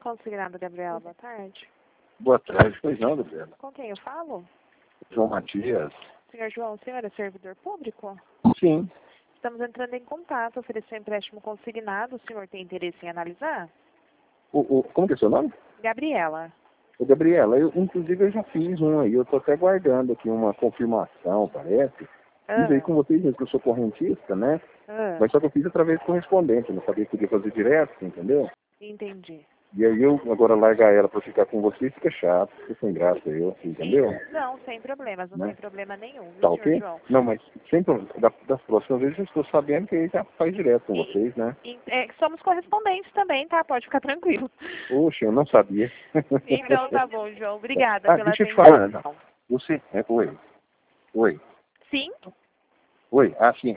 Consignado, Gabriela, boa tarde. Boa tarde, pois não, Gabriela. Com quem eu falo? João Matias. Senhor João, o senhor é servidor público? Sim. Estamos entrando em contato, oferecer empréstimo consignado. O senhor tem interesse em analisar? Como que é seu nome? Gabriela. Gabriela, inclusive eu já fiz um aí, eu estou até guardando aqui uma confirmação, parece. Fiz aí com vocês mesmo, que eu sou correntista, né? Mas só que eu fiz através de correspondente, eu não sabia que podia fazer direto, entendeu? Entendi. E aí eu agora largar ela para ficar com vocês fica chato, fica sem graça eu, entendeu? Não, sem problemas, não Né? tem problema nenhum, viu, Tá senhor ok? João? Não, mas sempre das próximas vezes eu estou sabendo que aí já faz direto com vocês, né? Somos correspondentes também, tá? Pode ficar tranquilo. Poxa, eu não sabia. Então tá bom, João. Obrigada pela deixa eu te atenção. falar, não. Você, oi. Oi. Sim? Oi, sim.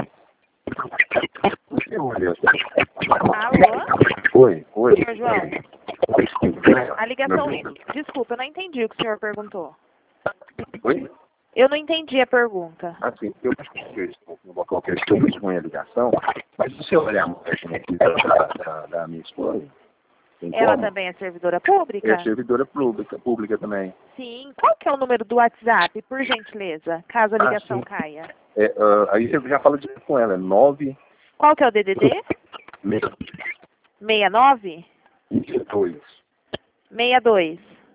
Alô? Oi. Senhor João, a ligação... Desculpa, eu não entendi o que o senhor perguntou. Oi? Eu não entendi a pergunta. Sim, eu acho que eu estou no local que eu estou com a ligação, mas se você olhar a página aqui da minha esposa, Ela também é servidora pública? é servidora pública também. Sim. Qual que é o número do WhatsApp, por gentileza, caso a ligação caia? Aí você já fala direto com ela, é 9... Qual que é o DDD? 69? 62. 62.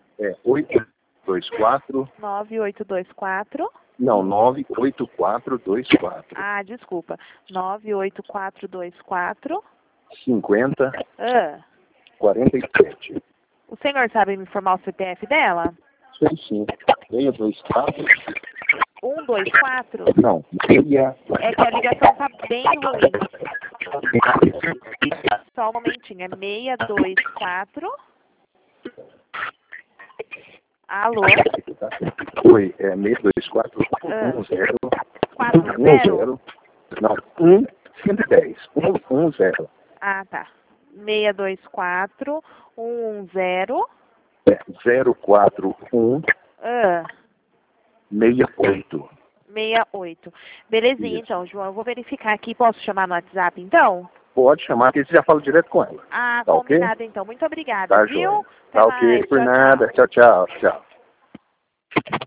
824... 9824. Não, 98424. Ah, desculpa. 98424. 50... Ah. 47. O senhor sabe me informar o CPF dela? Sei sim. 624. 124? Não, 6... É que a ligação tá bem ruim. Só um momentinho. É 624. Alô? Oi, é 624 10 40? Não, 110. 10. Ah, tá. 624 110 041 68. 68. Belezinha, então, João. Eu vou verificar aqui. Posso chamar no WhatsApp, então? Pode chamar, que você já fala direto com ela. Ah, tá combinado, okay? Então. Muito obrigada, Tá, viu? joia. Até Tá mais. ok, por Tchau, nada. tchau. Tchau.